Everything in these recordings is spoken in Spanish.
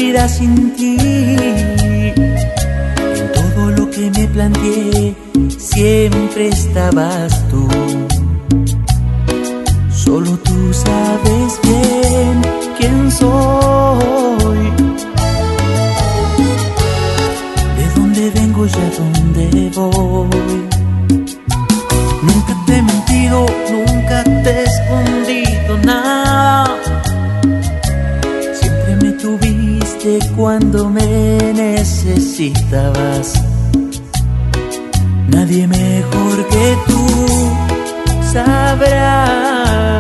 vida sin ti. En todo lo que me planteé siempre estabas tú. Solo tú sabes bien quién soy, de dónde vengo y a dónde voy. Nunca te he mentido, nunca te he escondido nada. Siempre me tuviste cuando me necesitabas. Nadie mejor que tú sabrá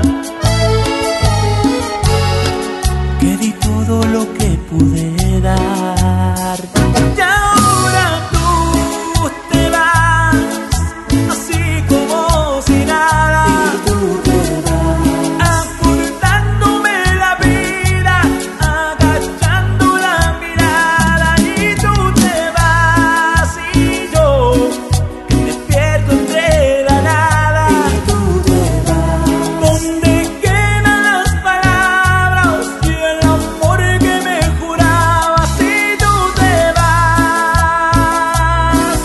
que di todo lo que pude dar. Y ahora tú te vas, así como si nada. Y tú te vas, acordándome la vida, agachando la mirada. Y tú te vas y yo que me pierdo entre la nada. Y tú te vas, donde quedan las palabras y el amor que me jurabas. Y tú te vas,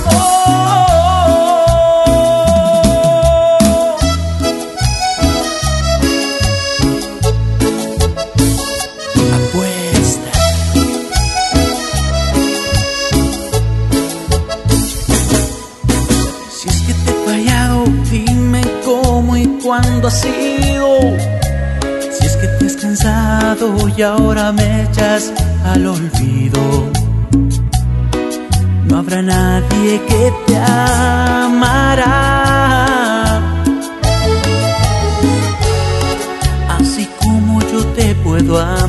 apuesta. Si es que te he fallado, dime cómo y cuándo ha sido. Si es que te has cansado y ahora me echas al olvido, no habrá nadie que te amará así como yo te puedo amar.